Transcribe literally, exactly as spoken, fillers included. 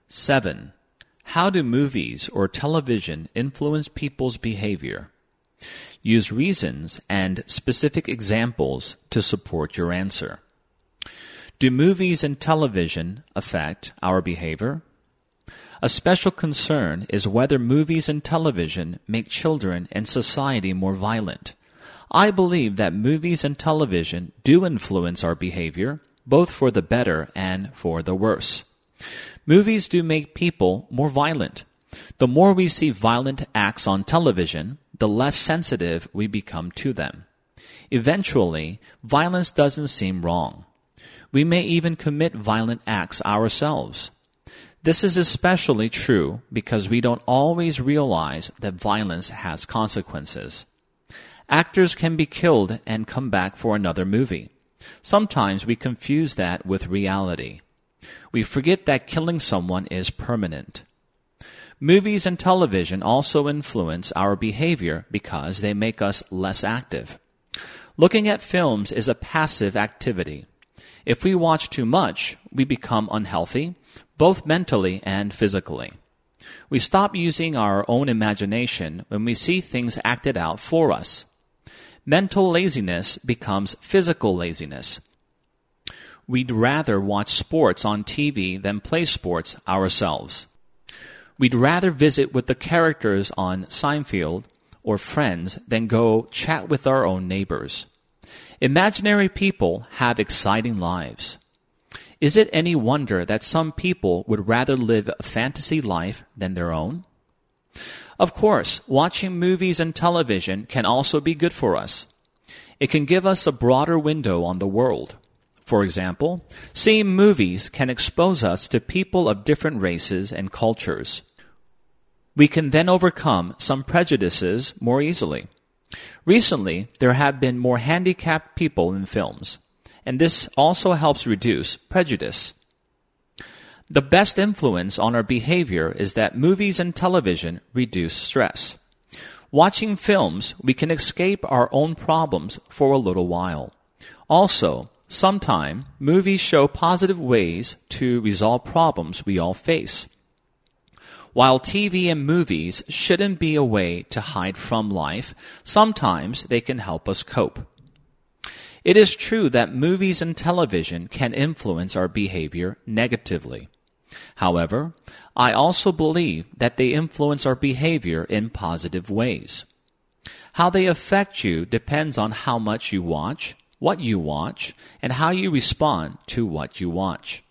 seven. How do movies or television influence people's behavior? Use reasons and specific examples to support your answer. Do movies and television affect our behavior? A special concern is whether movies and television make children and society more violent. I believe that movies and television do influence our behavior, both for the better and for the worse. Movies do make people more violent. The more we see violent acts on television, the less sensitive we become to them. Eventually, violence doesn't seem wrong. We may even commit violent acts ourselves. This is especially true because we don't always realize that violence has consequences. Actors can be killed and come back for another movie. Sometimes we confuse that with reality. We forget that killing someone is permanent. Movies and television also influence our behavior because they make us less active. Looking at films is a passive activity. If we watch too much, we become unhealthy, both mentally and physically. We stop using our own imagination when we see things acted out for us. Mental laziness becomes physical laziness. We'd rather watch sports on T V than play sports ourselves. We'd rather visit with the characters on Seinfeld or Friends than go chat with our own neighbors. Imaginary people have exciting lives. Is it any wonder that some people would rather live a fantasy life than their own? Of course, watching movies and television can also be good for us. It can give us a broader window on the world. For example, seeing movies can expose us to people of different races and cultures. We can then overcome some prejudices more easily. Recently, there have been more handicapped people in films, and this also helps reduce prejudice. The best influence on our behavior is that movies and television reduce stress. Watching films, we can escape our own problems for a little while. Also, sometimes movies show positive ways to resolve problems we all face. While T V and movies shouldn't be a way to hide from life, sometimes they can help us cope. It is true that movies and television can influence our behavior negatively. However, I also believe that they influence our behavior in positive ways. How they affect you depends on how much you watch, what you watch, and how you respond to what you watch.